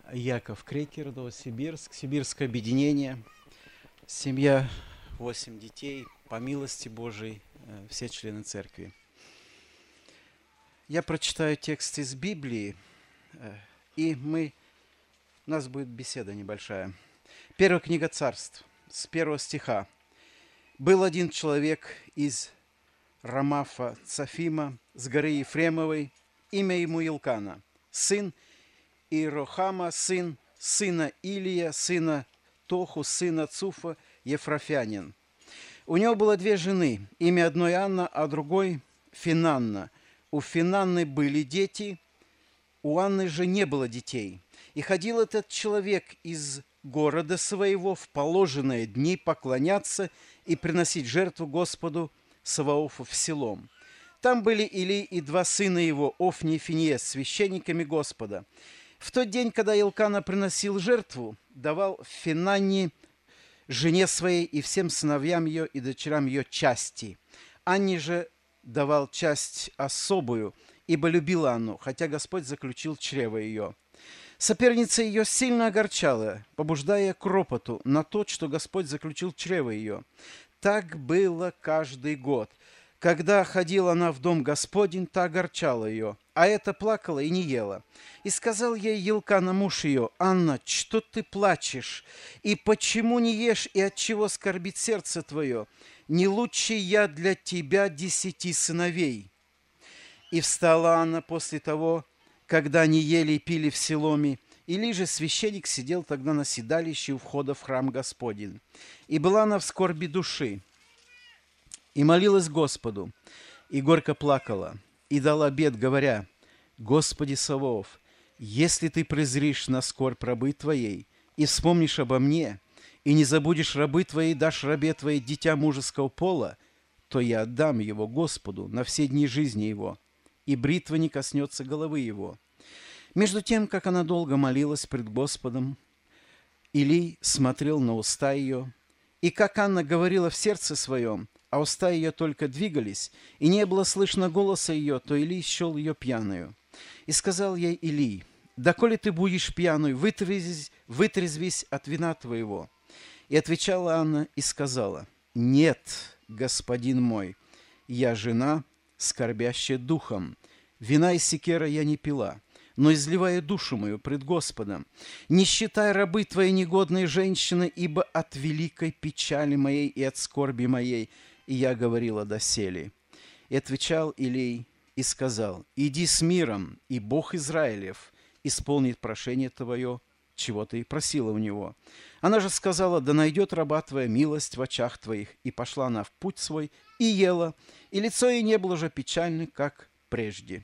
Яков Крекер, Новосибирск, Сибирское объединение, семья, 8 детей, по милости Божией, все члены церкви. Я прочитаю текст из Библии, и у нас будет беседа небольшая. Первая книга Царств, с 1 стиха. «Был один человек из Рамафа Цафима, с горы Ефремовой, имя ему Илкана, сын Иерохама, сын сына Илия, сына Тоху, сына Цуфа, ефрафянин. У него было 2 жены, имя одной Анна, а другой Финанна. У Финанны были дети, у Анны же не было детей. И ходил этот человек из города своего в положенные дни поклоняться и приносить жертву Господу Саваофу в Силом. Там были Илий и 2 сына его, Офни и Финиес, священниками Господа. В тот день, когда Илкана приносил жертву, давал Финанне, жене своей, и всем сыновьям ее и дочерям ее части. Анне же давал часть особую, ибо любил Анну, хотя Господь заключил чрево ее. Соперница ее сильно огорчала, побуждая к ропоту на то, что Господь заключил чрево ее. Так было каждый год. Когда ходила она в дом Господень, та огорчала ее, а эта плакала и не ела. И сказал ей Елкана, муж ее: «Анна, что ты плачешь? И почему не ешь, и от чего скорбит сердце твое? Не лучше я для тебя 10 сыновей». И встала Анна после того, когда они ели и пили в Силоме. Или же священник сидел тогда на седалище у входа в храм Господень. И была она в скорби души, и молилась Господу, и горько плакала, и дала обет, говоря: «Господи Саваоф, если ты презришь на скорбь рабы твоей, и вспомнишь обо мне, и не забудешь рабы твоей, дашь рабе твоей дитя мужеского пола, то я отдам его Господу на все дни жизни его, и бритва не коснется головы его». Между тем, как она долго молилась пред Господом, Илий смотрел на уста ее, и как Анна говорила в сердце своем, а уста ее только двигались, и не было слышно голоса ее, то Илий счел ее пьяную. И сказал ей Илий: «Доколе ты будешь пьяной, вытрезвись от вина твоего». И отвечала Анна и сказала: «Нет, господин мой, я жена, скорбящая духом. Вина из секера я не пила, но изливая душу мою пред Господом. Не считай рабы твоей негодной женщины, ибо от великой печали моей и от скорби моей и я говорила доселе». И отвечал Илий и сказал: «Иди с миром, и Бог Израилев исполнит прошение твое, чего ты и просила у него». Она же сказала: «Да найдет раба твоя милость в очах твоих». И пошла она в путь свой и ела, и лицо ей не было уже печально, как прежде.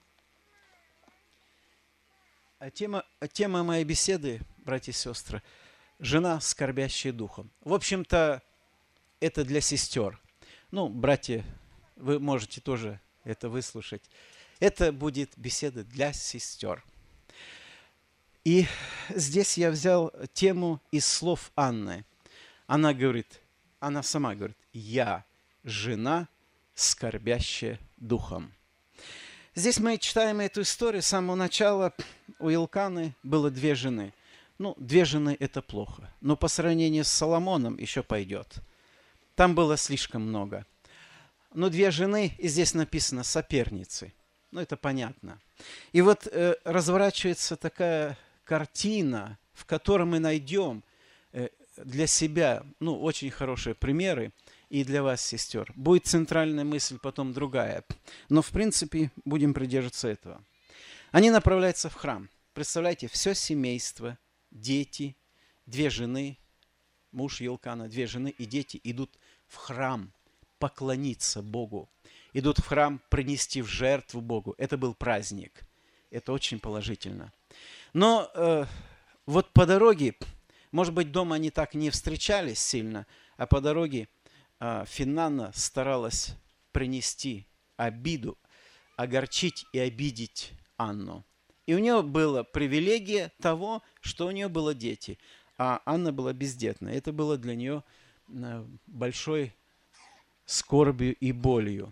Тема моей беседы, братья и сестры, жена, скорбящая духом. В общем-то, это для сестер. Братья, вы можете тоже это выслушать. Это будет беседа для сестер. И здесь я взял тему из слов Анны. Она сама говорит: «Я жена, скорбящая духом». Здесь мы читаем эту историю с самого начала. У Илканы было 2 жены. 2 жены – это плохо. Но по сравнению с Соломоном еще пойдет. Там было слишком много. Но 2 жены, и здесь написано соперницы. Это понятно. И вот разворачивается такая картина, в которой мы найдем для себя очень хорошие примеры, и для вас, сестер. Будет центральная мысль, потом другая. Но, в принципе, будем придерживаться этого. Они направляются в храм. Представляете, все семейство, дети, 2 жены, муж Елкана, 2 жены и дети идут в храм поклониться Богу. Идут в храм принести в жертву Богу. Это был праздник. Это очень положительно. Но вот по дороге, может быть, дома они так не встречались сильно, а по дороге Финанна старалась принести обиду, огорчить и обидеть Анну. И у нее была привилегия того, что у нее было дети, а Анна была бездетна. Это было для нее большой скорбью и болью.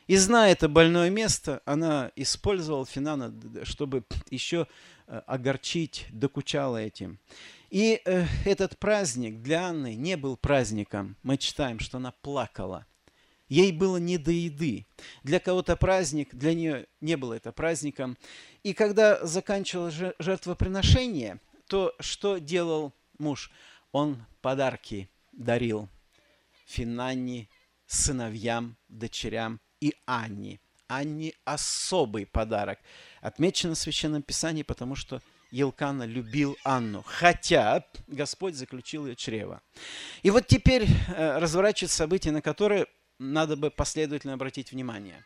И зная это больное место, она использовала Финана, чтобы еще огорчить, докучала этим. И этот праздник для Анны не был праздником. Мы читаем, что она плакала. Ей было не до еды. Для кого-то праздник, для нее не было это праздником. И когда заканчивалось жертвоприношение, то что делал муж? Он подарки дарил Финанне, сыновьям, дочерям и Анне. Анне особый подарок. Отмечено в Священном Писании, потому что Елкана любил Анну, хотя Господь заключил ее чрево. И вот теперь разворачиваются события, на которые надо бы последовательно обратить внимание.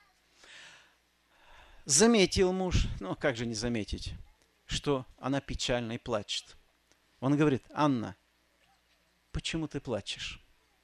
Заметил муж, ну как же не заметить, что она печально и плачет. Он говорит: Анна, почему ты плачешь?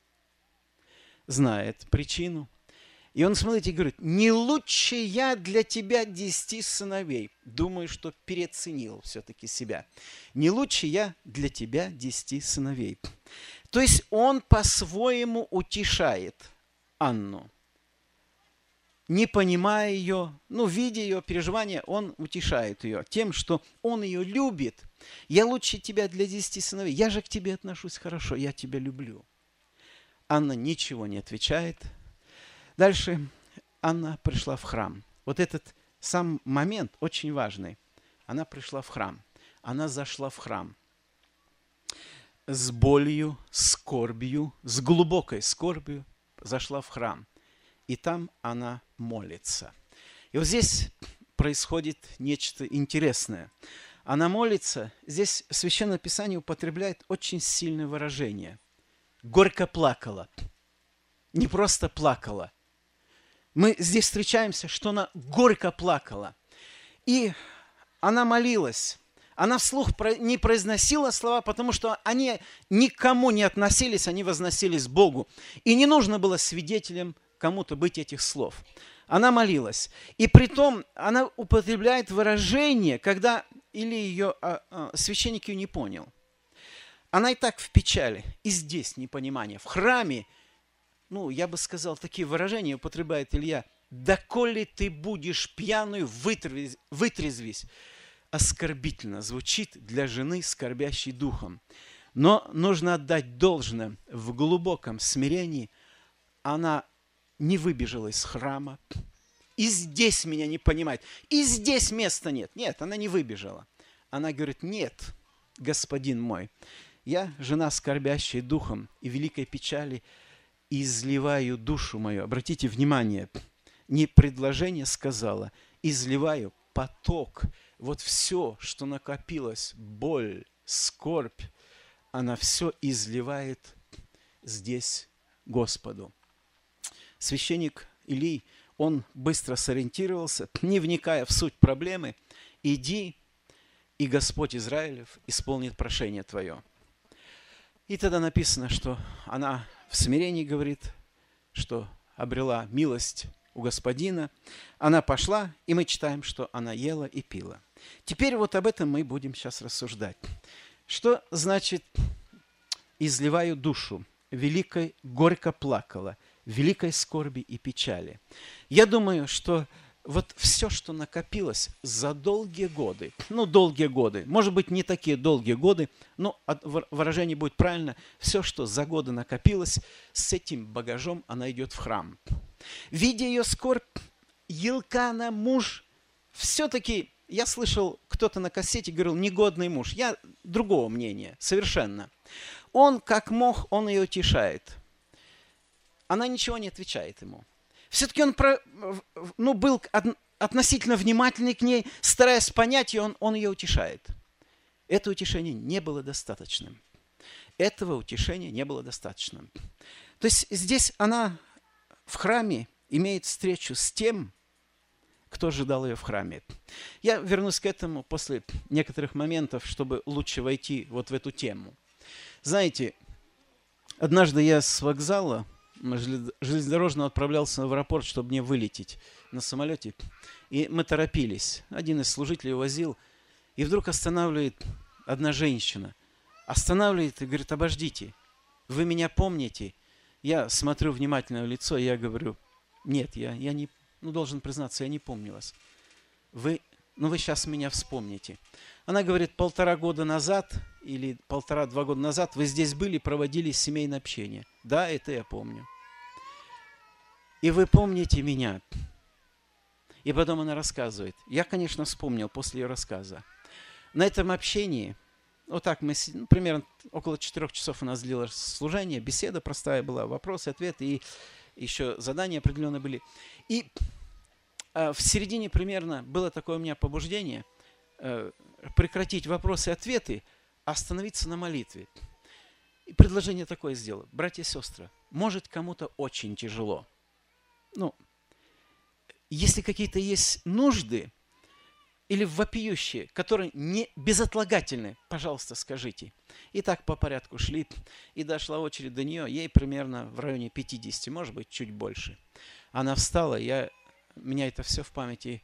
Знает причину. И он, смотрите, говорит: не лучше я для тебя 10 сыновей. Думаю, что переоценил все-таки себя. Не лучше я для тебя 10 сыновей. То есть он по-своему утешает Анну. Не понимая ее, видя ее переживания, он утешает ее тем, что он ее любит. Я лучше тебя для 10 сыновей. Я же к тебе отношусь хорошо, я тебя люблю. Анна ничего не отвечает. Дальше Анна пришла в храм. Вот этот сам момент очень важный. Она пришла в храм. Она зашла в храм с болью, скорбью, с глубокой скорбью зашла в храм. И там она молится. И вот здесь происходит нечто интересное. Она молится. Здесь Священное Писание употребляет очень сильное выражение. Горько плакала. Не просто плакала. Мы здесь встречаемся, что она горько плакала. И она молилась. Она вслух не произносила слова, потому что они никому не относились, они возносились Богу. И не нужно было свидетелем кому-то быть этих слов. Она молилась. И притом она употребляет выражение, когда или ее священник ее не понял. Она и так в печали. И здесь непонимание. В храме, я бы сказал, такие выражения употребляет Илья. «Доколе ты будешь пьяную, вытрезвись». Оскорбительно звучит для жены, скорбящей духом. Но нужно отдать должное. В глубоком смирении она не выбежала из храма. И здесь меня не понимает. И здесь места нет. Нет, она не выбежала. Она говорит: нет, господин мой, я жена, скорбящая духом и великой печали, изливаю душу мою. Обратите внимание, не предложение сказала, изливаю поток. Вот все, что накопилось, боль, скорбь, она все изливает здесь Господу. Священник Илий, он быстро сориентировался, не вникая в суть проблемы: иди, и Господь Израилев исполнит прошение твое. И тогда написано, что она в смирении говорит, что обрела милость у Господина. Она пошла, и мы читаем, что она ела и пила. Теперь вот об этом мы будем сейчас рассуждать. Что значит «изливаю душу», великой горько плакала, великой скорби и печали? Я думаю, что вот все, что накопилось за долгие годы, долгие годы, может быть, не такие долгие годы, но выражение будет правильно, все, что за годы накопилось, с этим багажом она идет в храм. Видя ее скорбь, Елкана, муж, все-таки, я слышал, кто-то на кассете говорил, негодный муж. Я другого мнения, совершенно. Он, как мог, он ее утешает. Она ничего не отвечает ему. Все-таки он был относительно внимательный к ней, стараясь понять ее, он ее утешает. Это утешение не было достаточным. Этого утешения не было достаточным. То есть здесь она в храме имеет встречу с тем, кто ожидал ее в храме. Я вернусь к этому после некоторых моментов, чтобы лучше войти вот в эту тему. Знаете, однажды я с вокзала железнодорожного отправлялся в аэропорт, чтобы мне вылететь на самолете. И мы торопились. Один из служителей возил. И вдруг останавливает одна женщина. Останавливает и говорит: обождите, вы меня помните? Я смотрю внимательно в лицо, и я говорю: нет, я должен признаться, я не помню вас. Вы сейчас меня вспомните. Она говорит, 1,5 года назад или 1,5-2 года назад вы здесь были, проводили семейное общение. Да, это я помню. И вы помните меня. И потом она рассказывает. Я, конечно, вспомнил после ее рассказа. На этом общении, вот так мы, примерно около 4 часов у нас длилось служение, беседа простая была, вопросы, ответы, и еще задания определенные были. И в середине примерно было такое у меня побуждение прекратить вопросы и ответы, а остановиться на молитве. И предложение такое сделал. Братья и сестры, может кому-то очень тяжело. Если какие-то есть нужды или вопиющие, которые не безотлагательны, пожалуйста, скажите. И так по порядку шли, и дошла очередь до нее, ей примерно в районе 50, может быть, чуть больше. Она встала, меня это все в памяти,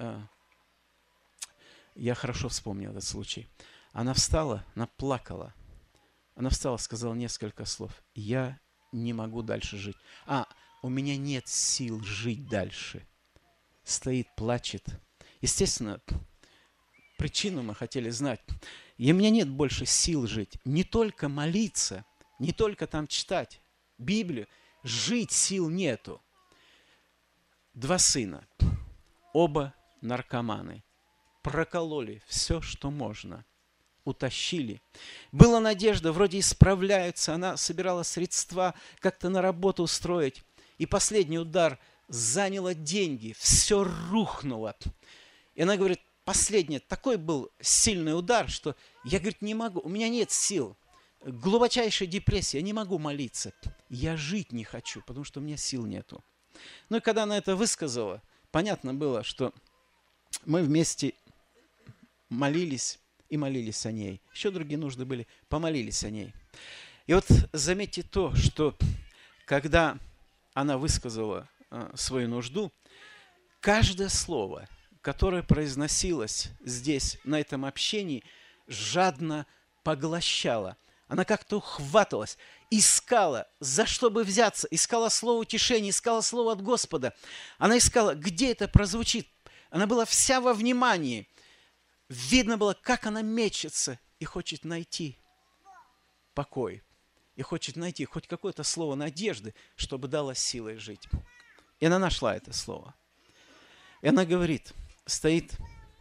я хорошо вспомнил этот случай. Она встала, она плакала. Она встала, сказала несколько слов. Я не могу дальше жить. У меня нет сил жить дальше. Стоит, плачет. Естественно, причину мы хотели знать. И у меня нет больше сил жить. Не только молиться, не только там читать Библию. Жить сил нету. 2 сына. Оба наркоманы. Прокололи все, что можно. Утащили. Была надежда, вроде исправляются. Она собирала средства как-то на работу устроить. И последний удар заняла деньги. Все рухнуло. И она говорит, последний, такой был сильный удар, что я, говорит, не могу, у меня нет сил. Глубочайшая депрессия, я не могу молиться. Я жить не хочу, потому что у меня сил нету. И когда она это высказала, понятно было, что мы вместе молились и молились о ней. Еще другие нужды были, помолились о ней. И вот заметьте то, что когда она высказала свою нужду, каждое слово, которое произносилось здесь, на этом общении, жадно поглощала. Она как-то ухватывалась, искала, за что бы взяться, искала слово утешения, искала слово от Господа. Она искала, где это прозвучит. Она была вся во внимании. Видно было, как она мечется и хочет найти покой. И хочет найти хоть какое-то слово надежды, чтобы дало силой жить. И она нашла это слово. И она говорит, стоит,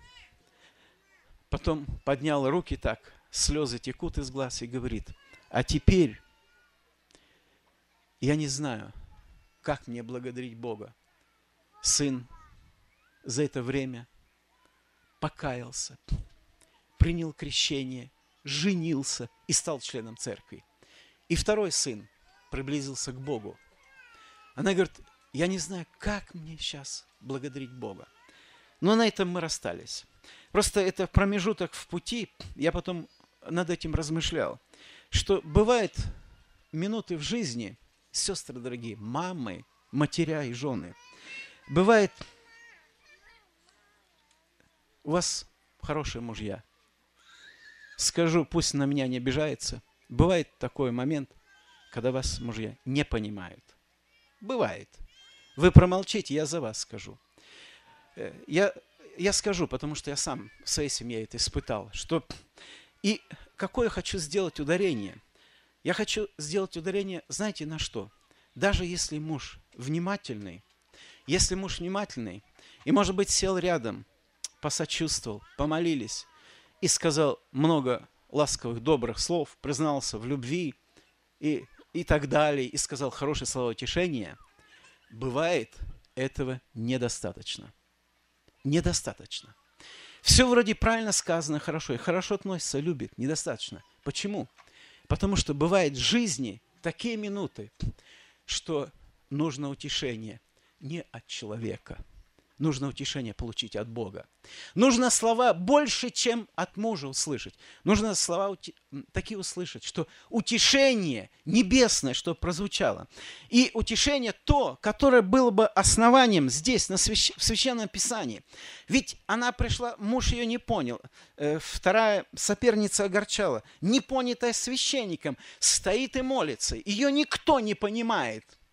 потом подняла руки так, слезы текут из глаз и говорит, а теперь я не знаю, как мне благодарить Бога. Сын за это время покаялся, принял крещение, женился и стал членом церкви. И второй сын приблизился к Богу. Она говорит, я не знаю, как мне сейчас благодарить Бога. Но на этом мы расстались. Просто это промежуток в пути, я потом над этим размышлял, что бывают минуты в жизни, сестры дорогие, мамы, матеря и жены, бывает, у вас хорошие мужья. Скажу, пусть на меня не обижается, бывает такой момент, когда вас мужья не понимают. Бывает. Вы промолчите, я за вас скажу. Я скажу, потому что я сам в своей семье это испытал, что и какое хочу сделать ударение. Я хочу сделать ударение, знаете, на что? Даже если муж внимательный, и, может быть, сел рядом, посочувствовал, помолились и сказал много ласковых, добрых слов, признался в любви и так далее, и сказал хорошие слова утешения, бывает, этого недостаточно. Недостаточно. Все вроде правильно сказано, хорошо, и хорошо относится, любит, недостаточно. Почему? Потому что бывает в жизни такие минуты, что нужно утешение не от человека. Нужно утешение получить от Бога. Нужно слова больше, чем от мужа услышать. Нужно слова такие услышать, что утешение небесное, что прозвучало. И утешение то, которое было бы основанием здесь, в Священном Писании. Ведь она пришла, муж ее не понял. Вторая соперница огорчала. Непонятая священником, стоит и молится. Ее никто не понимает.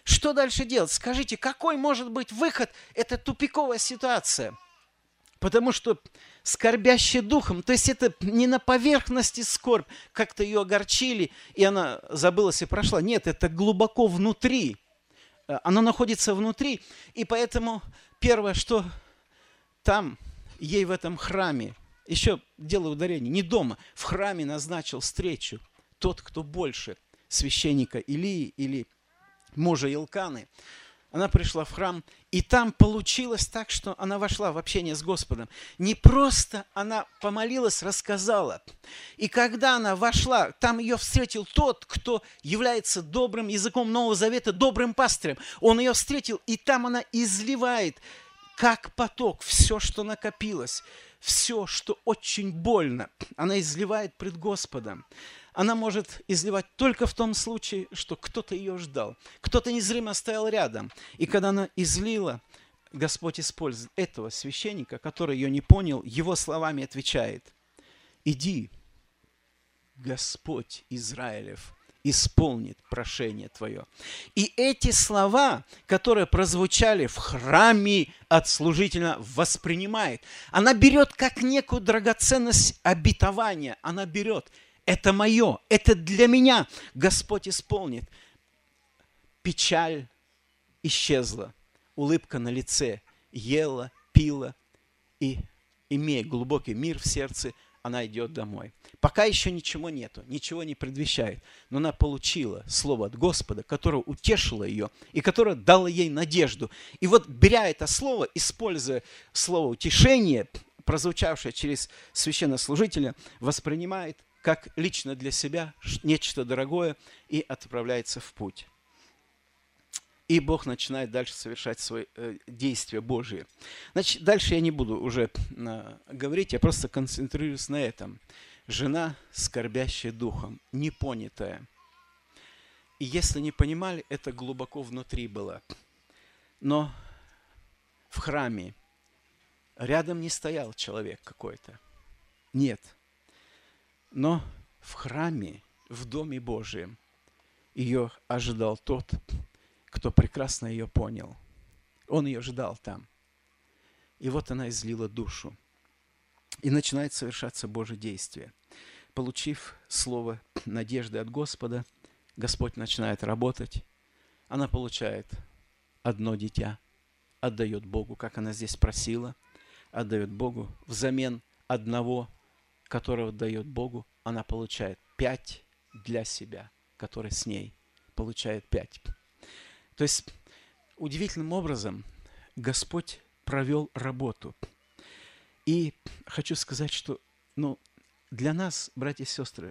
Что дальше делать? Скажите, какой может быть выход? Это тупиковая ситуация. Потому что скорбящий духом, то есть это не на поверхности скорбь, как-то ее огорчили, и она забылась и прошла. Нет, это глубоко внутри. Оно находится внутри, и поэтому первое, что там, ей в этом храме, еще делаю ударение, не дома, в храме назначил встречу тот, кто больше, священника Илии или мужа Илканы. Она пришла в храм, и там получилось так, что она вошла в общение с Господом. Не просто она помолилась, рассказала. И когда она вошла, там ее встретил тот, кто является добрым языком Нового Завета, добрым пастырем. Он ее встретил, и там она изливает, как поток, все, что накопилось, все, что очень больно, она изливает пред Господом. Она может изливать только в том случае, что кто-то ее ждал, кто-то незримо стоял рядом. И когда она излила, Господь использует этого священника, который ее не понял, его словами отвечает: «Иди, Господь Израилев исполнит прошение твое». И эти слова, которые прозвучали в храме от служителя, воспринимает. Она берет как некую драгоценность обетования. Она берет. Это мое, это для меня. Господь исполнит. Печаль исчезла, улыбка на лице, ела, пила, и, имея глубокий мир в сердце, она идет домой. Пока еще ничего нету, ничего не предвещает, но она получила слово от Господа, которое утешило ее и которое дало ей надежду. И вот, беря это слово, используя слово утешение, прозвучавшее через священнослужителя, воспринимает как лично для себя нечто дорогое и отправляется в путь. И Бог начинает дальше совершать свои действия Божьи. Значит, дальше я не буду уже говорить, я просто концентрируюсь на этом. Жена, скорбящая духом, непонятая. И если не понимали, это глубоко внутри было. Но в храме рядом не стоял человек какой-то. Нет. Но в храме, в Доме Божьем, ее ожидал тот, кто прекрасно ее понял. Он ее ждал там. И вот она излила душу. И начинает совершаться Божье действие. Получив слово надежды от Господа, Господь начинает работать. Она получает одно дитя, отдает Богу, как она здесь просила, отдает Богу взамен одного, которого дает Богу, она получает 5 для себя, который с ней получает 5. То есть, удивительным образом Господь провел работу. И хочу сказать, что для нас, братья и сестры,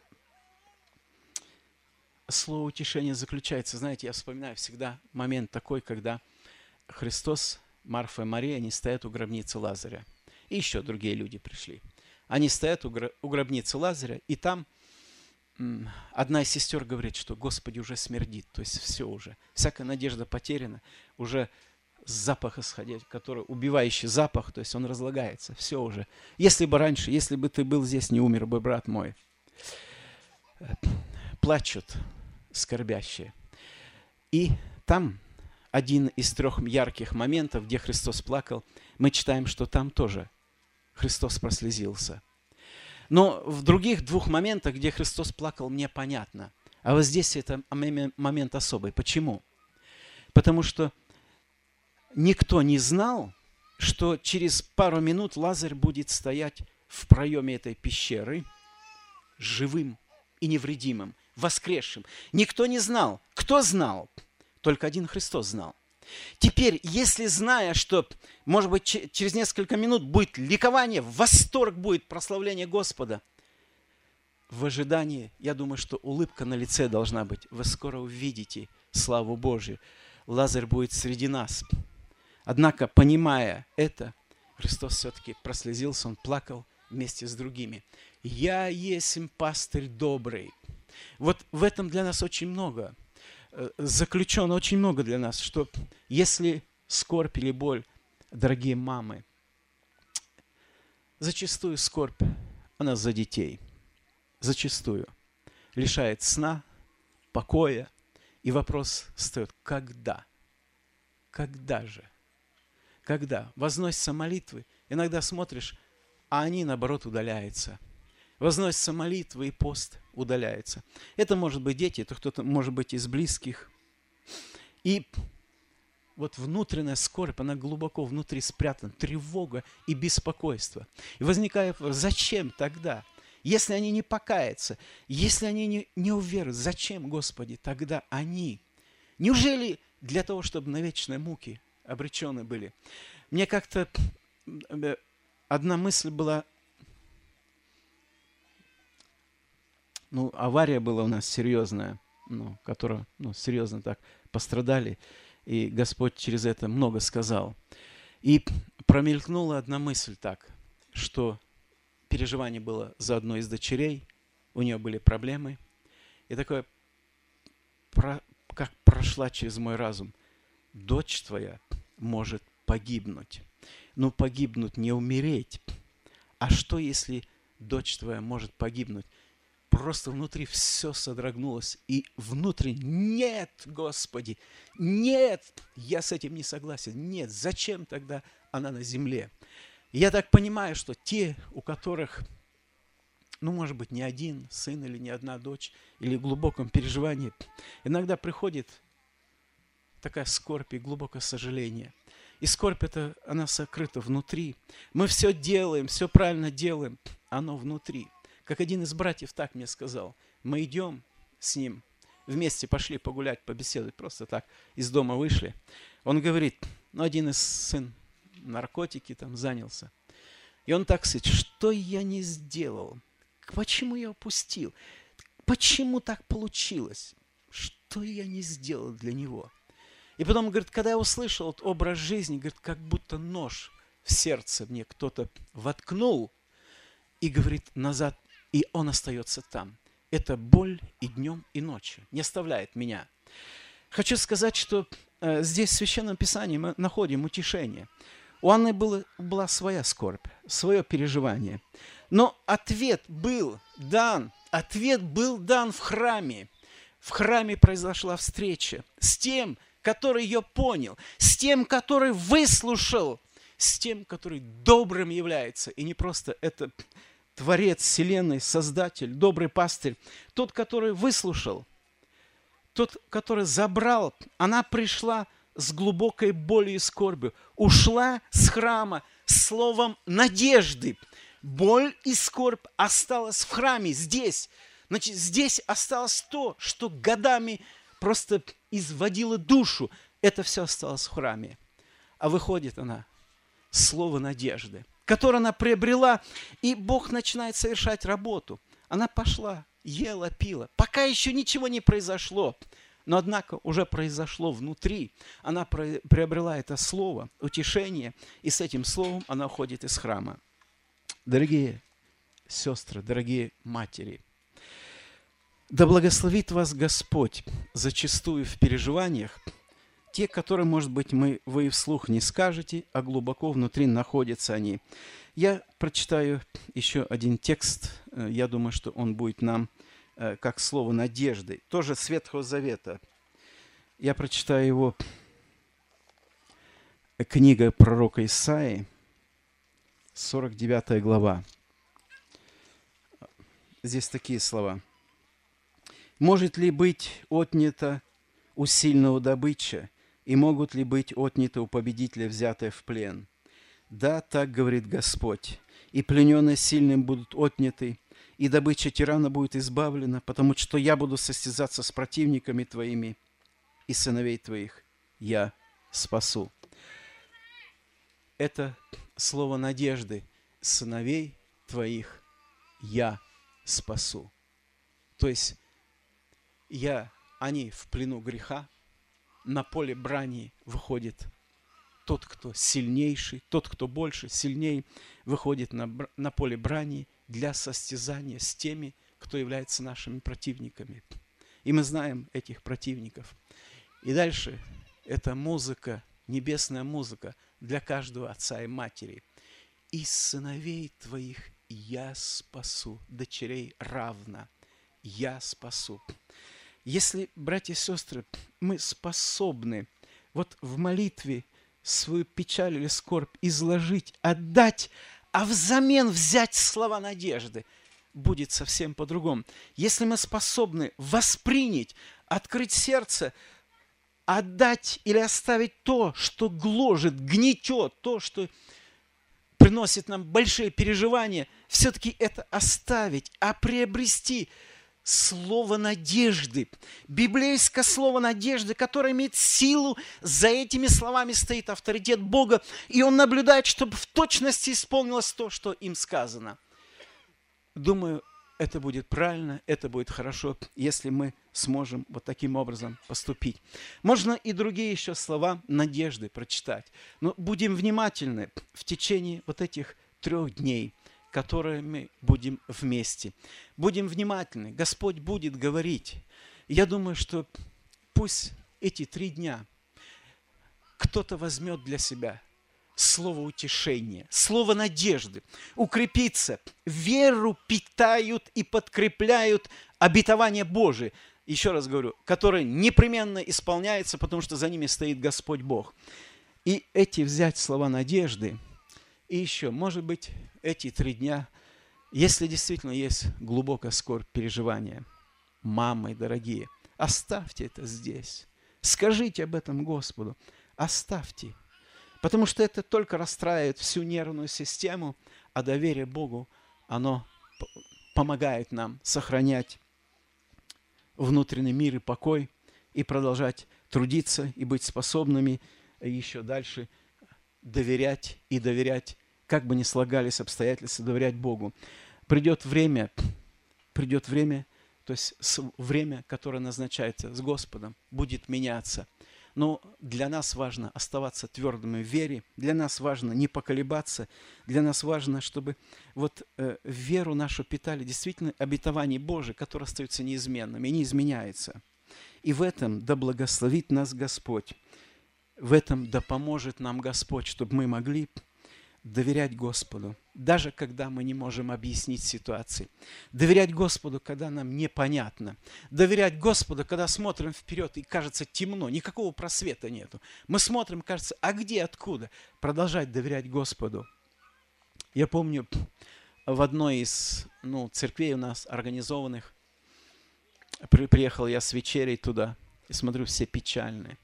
слово утешения заключается, знаете, я вспоминаю всегда момент такой, когда Христос, Марфа и Мария, они стоят у гробницы Лазаря. И еще другие люди пришли. Они стоят у гробницы Лазаря, и там одна из сестер говорит, что Господи уже смердит, то есть все уже, всякая надежда потеряна, уже запах исходит, который убивающий запах, то есть он разлагается, все уже. Если бы раньше, если бы ты был здесь, не умер бы, брат мой. Плачут скорбящие. И там один из 3 ярких моментов, где Христос плакал, мы читаем, что там тоже Христос прослезился. Но в других 2 моментах, где Христос плакал, мне понятно. А вот здесь это момент особый. Почему? Потому что никто не знал, что через пару минут Лазарь будет стоять в проеме этой пещеры живым и невредимым, воскресшим. Никто не знал. Кто знал? Только один Христос знал. Теперь, если зная, что, может быть, через несколько минут будет ликование, восторг будет, прославление Господа, в ожидании, я думаю, что улыбка на лице должна быть. Вы скоро увидите славу Божию. Лазарь будет среди нас. Однако, понимая это, Христос все-таки прослезился, он плакал вместе с другими. «Я есть пастырь добрый». Вот в этом для нас очень много. Заключено очень много для нас, что если скорбь или боль, дорогие мамы, зачастую скорбь, она за детей, зачастую лишает сна, покоя, И вопрос встает, когда? Когда же? Когда? Возносятся молитвы, иногда смотришь, а они, наоборот, удаляются. Возносятся молитвы, и пост удаляется. Это может быть дети, это кто-то может быть из близких. И вот внутренняя скорбь, она глубоко внутри спрятана, тревога и беспокойство. И возникает вопрос, зачем тогда? Если они не покаятся, если они не уверуют, зачем, Господи, тогда они? Неужели для того, чтобы на вечные муки обречены были? Мне как-то одна мысль была, авария была у нас серьезная, которая, серьезно так пострадали, и Господь через это много сказал. И промелькнула одна мысль так, что переживание было за одной из дочерей, у нее были проблемы, и такое, как прошла через мой разум, дочь твоя может погибнуть. Но погибнуть не умереть. А что, если дочь твоя может погибнуть? Просто внутри все содрогнулось. И внутри, нет, Господи, нет, я с этим не согласен. Нет, зачем тогда она на земле? Я так понимаю, что те, у которых, может быть, не один сын или не одна дочь, или в глубоком переживании, иногда приходит такая скорбь и глубокое сожаление. И скорбь эта, она сокрыта внутри. Мы все делаем, все правильно делаем, оно внутри. Как один из братьев так мне сказал, мы идем с ним, вместе пошли погулять, побеседовать, просто так из дома вышли. Он говорит, один из сын наркотики там занялся. И он так говорит, что я не сделал? Почему я упустил? Почему так получилось? Что я не сделал для него? И потом, говорит, когда я услышал этот образ жизни, говорит, как будто нож в сердце мне кто-то воткнул, и, говорит, назад, и он остается там. Это боль и днем, и ночью. Не оставляет меня. Хочу сказать, что здесь в Священном Писании мы находим утешение. У Анны была своя скорбь, свое переживание. Но ответ был дан в храме. В храме произошла встреча с тем, который ее понял, с тем, который выслушал, с тем, который добрым является. И не просто это Творец Вселенной, Создатель, добрый пастырь, тот, который выслушал, тот, который забрал. Она пришла с глубокой болью и скорбью, ушла с храма с словом надежды. Боль и скорбь осталась в храме, здесь. Значит, здесь осталось то, что годами просто изводило душу. Это все осталось в храме. А выходит она, слово надежды, которое она приобрела, и Бог начинает совершать работу. Она пошла, ела, пила, пока еще ничего не произошло. Но, однако, уже произошло внутри. Она приобрела это слово, утешение, и с этим словом она уходит из храма. Дорогие сестры, дорогие матери, да благословит вас Господь зачастую в переживаниях, те, которые, может быть, вы вслух не скажете, а глубоко внутри находятся они. Я прочитаю еще один текст, я думаю, что он будет нам как слово надежды, тоже с Ветхого Завета. Я прочитаю его, книга пророка Исаии, 49 глава. Здесь такие слова. «Может ли быть отнято у сильного добыча, и могут ли быть отняты у победителя, взятые в плен? Да, так говорит Господь, и плененные сильным будут отняты, и добыча тирана будет избавлена, потому что я буду состязаться с противниками твоими, и сыновей твоих я спасу». Это слово надежды. Сыновей твоих я спасу. То есть они в плену греха, на поле брани выходит тот, кто сильнейший, тот, кто больше, сильнее, выходит на поле брани для состязания с теми, кто является нашими противниками. И мы знаем этих противников. И дальше это музыка, небесная музыка для каждого отца и матери. «И сыновей твоих я спасу, дочерей равно я спасу». Если, братья и сестры, мы способны вот в молитве свою печаль или скорбь изложить, отдать, а взамен взять слова надежды, будет совсем по-другому. Если мы способны воспринять, открыть сердце, отдать или оставить то, что гложет, гнетет, то, что приносит нам большие переживания, все-таки это оставить, а приобрести слово надежды, библейское слово надежды, которое имеет силу, за этими словами стоит авторитет Бога, и Он наблюдает, чтобы в точности исполнилось то, что им сказано. Думаю, это будет правильно, это будет хорошо, если мы сможем вот таким образом поступить. Можно и другие еще слова надежды прочитать, но будем внимательны в течение вот этих 3 дней, которые мы будем вместе. Будем внимательны, Господь будет говорить. Я думаю, что пусть эти 3 дня кто-то возьмет для себя слово утешения, слово надежды, укрепиться, веру питают и подкрепляют обетование Божие. Еще раз говорю, которое непременно исполняется, потому что за ними стоит Господь Бог. И эти взять слова надежды, и еще, может быть, эти 3 дня, если действительно есть глубокая скорбь, переживания, мамы дорогие, оставьте это здесь. Скажите об этом Господу. Оставьте. Потому что это только расстраивает всю нервную систему, а доверие Богу, оно помогает нам сохранять внутренний мир и покой и продолжать трудиться и быть способными еще дальше доверять и доверять, как бы ни слагались обстоятельства, доверять Богу. Придет время, то есть время, которое назначается с Господом, будет меняться. Но для нас важно оставаться твердыми в вере, для нас важно не поколебаться, для нас важно, чтобы вот веру нашу питали действительно обетование Божие, которое остается неизменным и не изменяется. И в этом да благословит нас Господь, в этом да поможет нам Господь, чтобы мы могли доверять Господу, даже когда мы не можем объяснить ситуации. Доверять Господу, когда нам непонятно. Доверять Господу, когда смотрим вперед и кажется темно, никакого просвета нету. Мы смотрим, кажется, а где, откуда? Продолжать доверять Господу. Я помню, в одной из церквей у нас организованных, приехал я с вечерей туда, и смотрю, все печальные.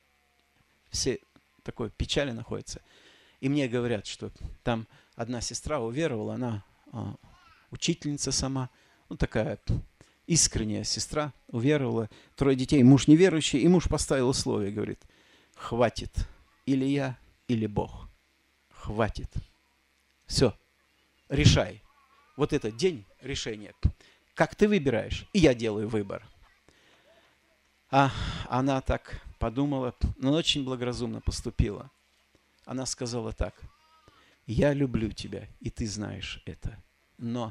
Все такой печали находятся. И мне говорят, что там одна сестра уверовала, она учительница сама, такая искренняя сестра, уверовала, 3 детей, муж неверующий, и муж поставил условие, говорит, хватит, или я, или Бог, хватит, все, решай, вот этот день решения, как ты выбираешь, и я делаю выбор. А она так подумала, но очень благоразумно поступила. Она сказала так: я люблю тебя, и ты знаешь это, но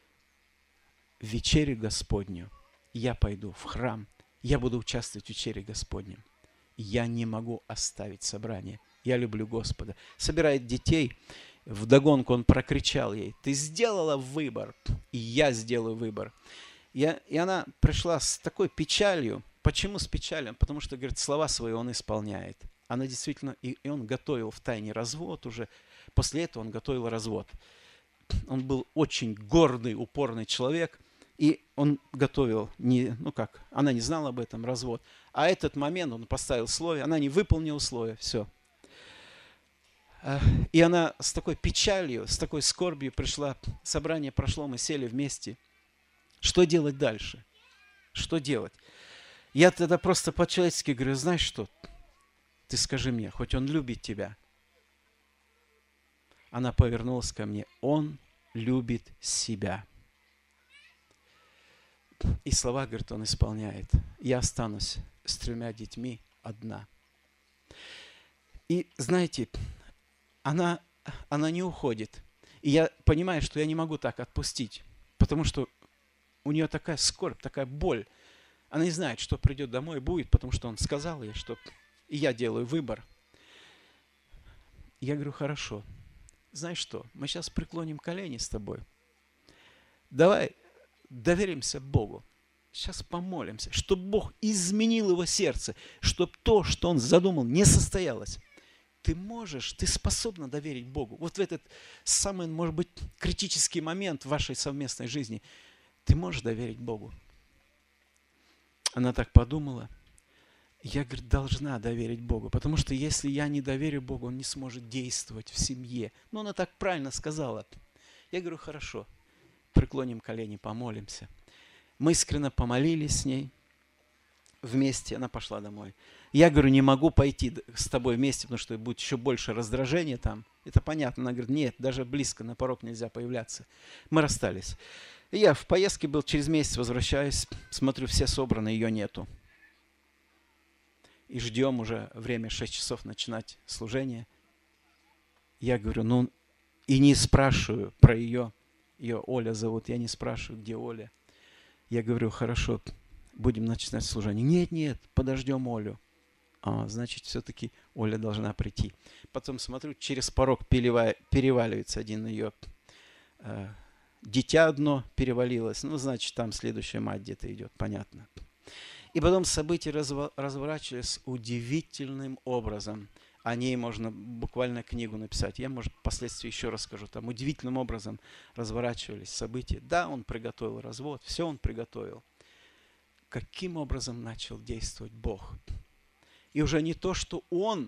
в вечере Господню я пойду в храм, я буду участвовать в вечере Господнем. Я не могу оставить собрание. Я люблю Господа. Собирает детей, вдогонку он прокричал ей: ты сделала выбор, и я сделаю выбор. И она пришла с такой печалью. Почему с печалью? Потому что, говорит, слова свои он исполняет. Она действительно, и он готовил втайне развод уже. После этого он готовил развод. Он был очень гордый, упорный человек, и он готовил, она не знала об этом, развод. А этот момент он поставил условие, она не выполнила условия, все. И она с такой печалью, с такой скорбью пришла, собрание прошло, мы сели вместе. Что делать дальше? Что делать? Я тогда просто по-человечески говорю: знаешь что? Ты скажи мне, хоть он любит тебя. Она повернулась ко мне: он любит себя. И слова, говорит, он исполняет. Я останусь с 3 детьми одна. И знаете, она не уходит. И я понимаю, что я не могу так отпустить, потому что у нее такая скорбь, такая боль. Она не знает, что придет домой и будет, потому что он сказал ей, что и я делаю выбор. Я говорю: хорошо, знаешь что, мы сейчас преклоним колени с тобой. Давай доверимся Богу. сейчас помолимся, чтобы Бог изменил его сердце, чтобы то, что он задумал, не состоялось. Ты можешь, ты способна доверить Богу. Вот в этот самый, может быть, критический момент в вашей совместной жизни ты можешь доверить Богу. Она так подумала. Я, говорит, должна доверить Богу, потому что если я не доверю Богу, Он не сможет действовать в семье. Но она так правильно сказала. Я говорю, хорошо, преклоним колени, помолимся. Мы искренне помолились с ней вместе, она пошла домой. Я говорю, не могу пойти с тобой вместе, потому что будет еще больше раздражения там. Это понятно. Она говорит, нет, даже близко на порог нельзя появляться. Мы расстались. И я в поездке был, через месяц возвращаюсь, смотрю, все собраны, ее нету. И ждем уже время 6 часов начинать служение. Я говорю, ну, и не спрашиваю про ее Оля зовут, я не спрашиваю, где Оля. Я говорю, хорошо, будем начинать служение. Нет, подождем Олю. Значит, все-таки Оля должна прийти. Потом смотрю, через порог переваливается один ее дитя одно перевалилось. Ну, значит, там следующая мать где-то идет, понятно. И потом события разворачивались удивительным образом. О ней можно буквально книгу написать. Я, может, впоследствии еще расскажу. Там удивительным образом разворачивались события. Да, он приготовил развод, все он приготовил. Каким образом начал действовать Бог? И уже не то, что он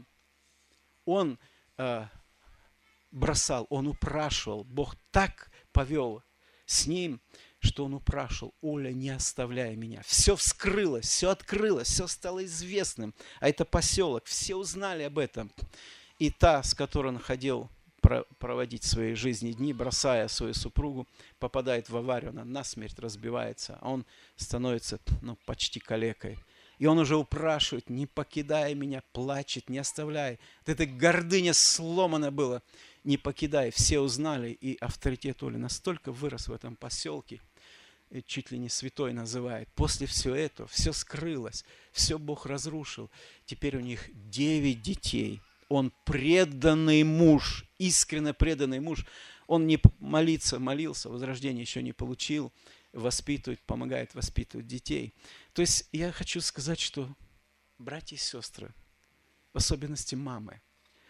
бросал, он упрашивал. Бог так повел с ним, что он упрашивал, Оля, не оставляй меня. Все вскрылось, все открылось, все стало известным. А это поселок, все узнали об этом. И та, с которой он ходил проводить свои жизни дни, бросая свою супругу, попадает в аварию, она насмерть разбивается, а он становится почти калекой. И он уже упрашивает, не покидай меня, плачет, не оставляй. Вот эта гордыня сломана была, не покидай. Все узнали, и авторитет Оли настолько вырос в этом поселке, чуть ли не святой называет. После всего этого, все скрылось, все Бог разрушил. Теперь у них 9 детей. Он преданный муж, искренне преданный муж. Он не молился, возрождение еще не получил. Воспитывает, помогает воспитывать детей. То есть я хочу сказать, что братья и сестры, в особенности мамы,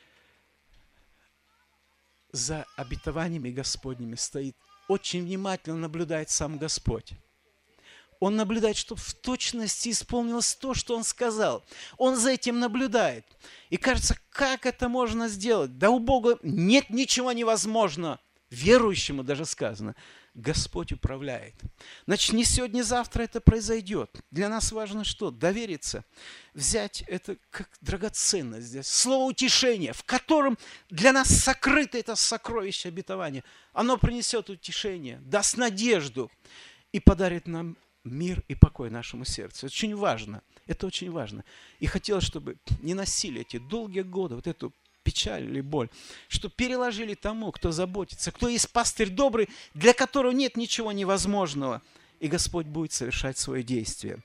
за обетованиями Господними стоит, очень внимательно наблюдает сам Господь. Он наблюдает, чтобы в точности исполнилось то, что Он сказал. Он за этим наблюдает. И кажется, как это можно сделать? Да у Бога нет ничего невозможного. Верующему даже сказано. Господь управляет. Значит, не сегодня, не завтра это произойдет. Для нас важно что? Довериться. Взять это как драгоценность, здесь, слово утешения, в котором для нас сокрыто это сокровище обетования. Оно принесет утешение, даст надежду и подарит нам мир и покой нашему сердцу. Это очень важно. Это очень важно. И хотелось, чтобы не носили эти долгие годы вот эту печаль или боль, что переложили тому, кто заботится, кто есть пастырь добрый, для которого нет ничего невозможного, и Господь будет совершать свое действие.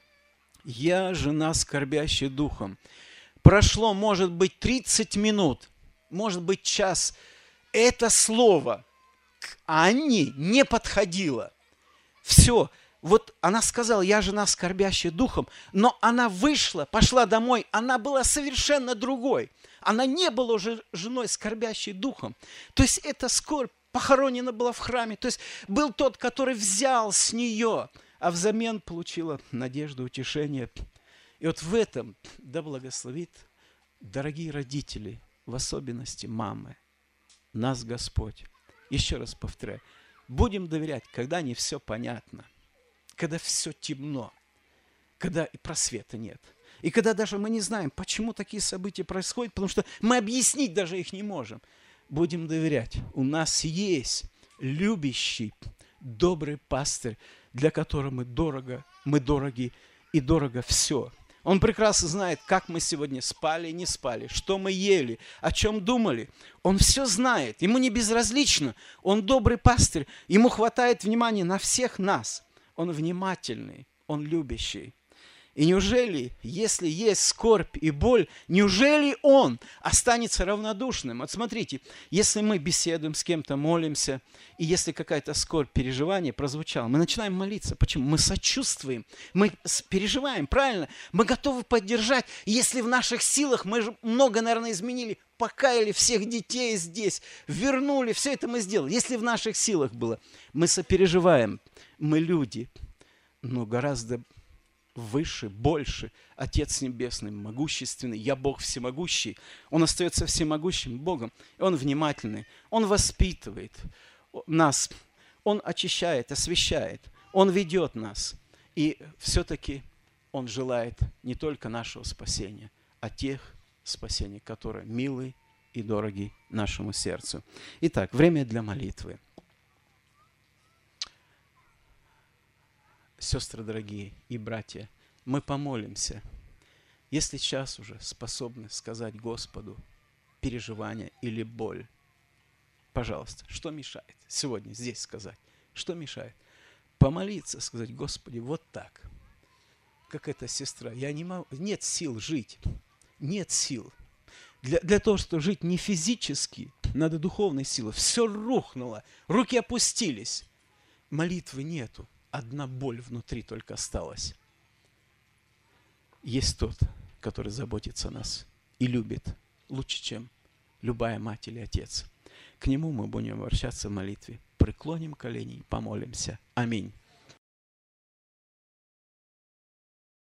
Я жена, скорбящая духом. Прошло, может быть, 30 минут, может быть, час. Это слово к Анне не подходило. Все. Вот она сказала, я жена, скорбящая духом, но она вышла, пошла домой, она была совершенно другой. Она не была уже женой, скорбящей духом. То есть эта скорбь похоронена была в храме. То есть был тот, который взял с нее, а взамен получила надежду, утешение. И вот в этом да благословит, дорогие родители, в особенности мамы, нас Господь. Еще раз повторяю, будем доверять, когда не все понятно, когда все темно, когда и просвета нет. И когда даже мы не знаем, почему такие события происходят, потому что мы объяснить даже их не можем. Будем доверять. У нас есть любящий, добрый пастырь, для которого мы дороги и дорого все. Он прекрасно знает, как мы сегодня спали и не спали, что мы ели, о чем думали. Он все знает, ему не безразлично. Он добрый пастырь, ему хватает внимания на всех нас. Он внимательный, он любящий. И неужели, если есть скорбь и боль, неужели Он останется равнодушным? Вот смотрите, если мы беседуем с кем-то, молимся, и если какая-то скорбь, переживание прозвучало, мы начинаем молиться. Почему? Мы сочувствуем, мы переживаем, правильно? Мы готовы поддержать. И если в наших силах, мы же много, наверное, изменили, покаяли всех детей здесь, вернули, все это мы сделали. Если в наших силах было, мы сопереживаем, мы люди, но гораздо выше, больше. Отец Небесный, могущественный, я Бог всемогущий. Он остается всемогущим Богом. И Он внимательный. Он воспитывает нас. Он очищает, освящает. Он ведет нас. И все-таки Он желает не только нашего спасения, а тех спасений, которые милы и дороги нашему сердцу. Итак, время для молитвы. Сестры дорогие и братья, мы помолимся. Если сейчас уже способны сказать Господу переживание или боль, пожалуйста, что мешает сегодня здесь сказать? Что мешает? Помолиться, сказать: Господи, вот так, как эта сестра, я не могу, нет сил жить, нет сил. Для того, чтобы жить не физически, надо духовной силы. Все рухнуло, руки опустились, молитвы нету. Одна боль внутри только осталась. Есть тот, который заботится о нас и любит лучше, чем любая мать или отец. К Нему мы будем обращаться в молитве. Преклоним колени и помолимся. Аминь.